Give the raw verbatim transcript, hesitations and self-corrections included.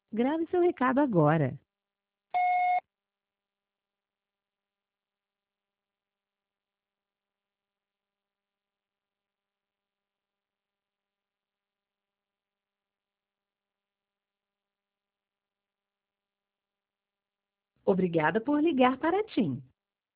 Grave seu recado agora. Obrigada por ligar para a TIM.